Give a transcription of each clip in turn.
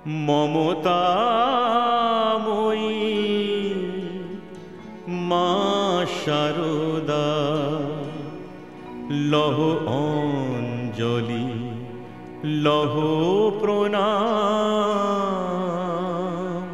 মমতাময়ী মা শারদা, লহ অঞ্জলি লহ প্রণাম।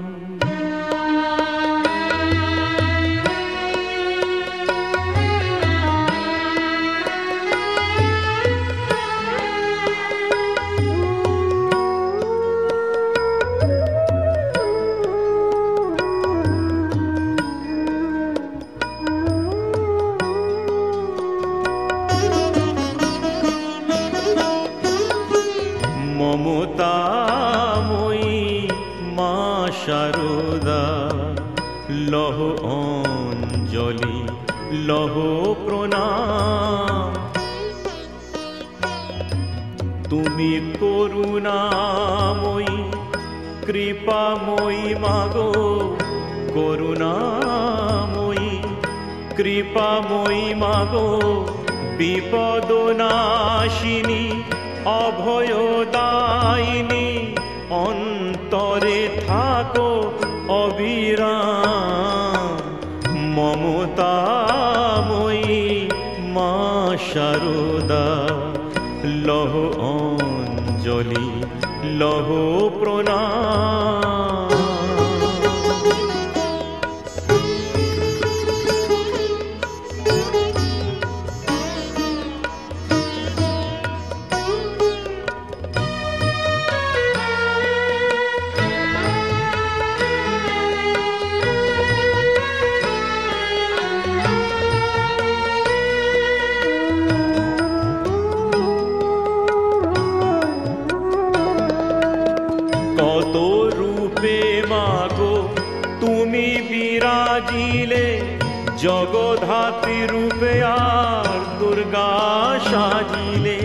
মমতাময়ী মা শারদা, লহ অঞ্জলি লহ প্রণাম। তুমি করুণাময়ী কৃপাময়ী মাগো, করুণাময়ী কৃপাময়ী মাগো, বিপদনাশিনী অভয়দায়িনী, অন্তরে থাকো অবিরাম। মমতাময়ী মা শারদা, লহ অঞ্জলি লহ প্রণাম। কত রূপে মাগো তুমি বিরাজিলে, জগদ্ধাত্রী রূপে আর দুর্গা সাজিলে।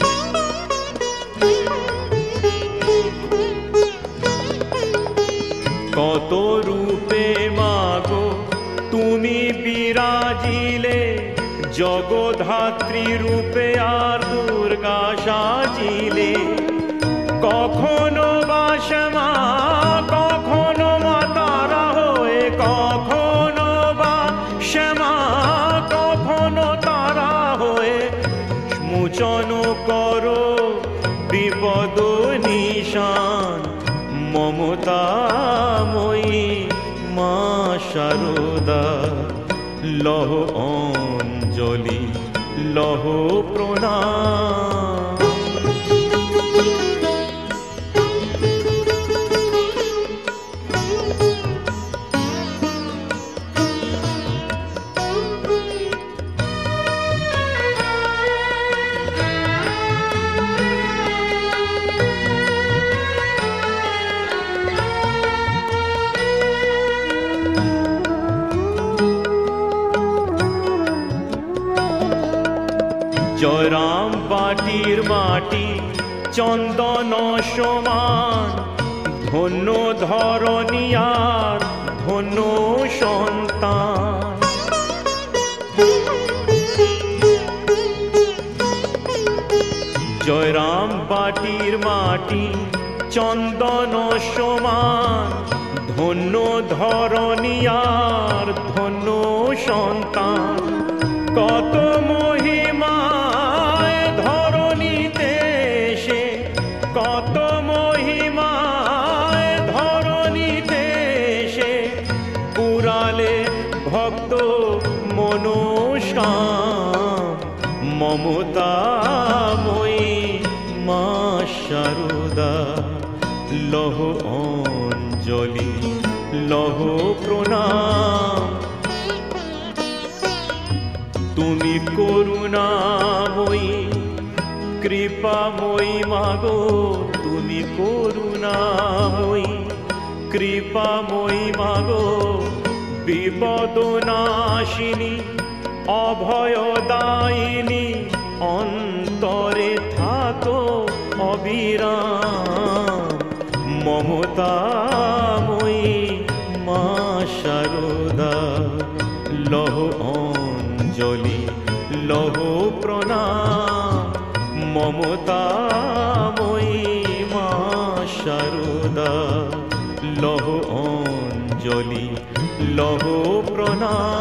কত রূপে মাগো তুমি বিরাজিলে, জগদ্ধাত্রী রূপে আর দুর্গা সাজিলে। কখনো বা শ্যামা, কখনো মা তারা হয়ে, কখনো বা শ্যামা, কখনো তারা হয়ে, মোচন করো বিপদ নিশান। মমতাময়ী মা শারদা, লহ অঞ্জলি লহ প্রণাম। জয়রাম বাটির মাটি চন্দন সমান, ধন্য ধরণী আর ধন্য সন্তান। জয়রাম বাটির মাটি চন্দন সমান, ধন্য ধরণী আর ধন্য সন্তান। কত মহিমায় ধরণীতে এসে, কত মহিমায় ধরণীতে এসে, পুরালে ভক্ত মনস্কাম। মমতাময়ী মা শারদা, লহ অঞ্জলি লহ প্রণাম। তুমি করুণাময়ী কৃপাময়ী মাগো, তুমি করুণাময়ী কৃপাময়ী মাগো, বিপদনাশিনী অভয়দায়িনী, অন্তরে থাকো অবিরাম। মমতাময়ী মা শারদা, লহ অঞ্জলি লহ প্রণাম। মমতাময়ী মা শারদা। সারদা লহ অঞ্জলি লহ প্রণাম।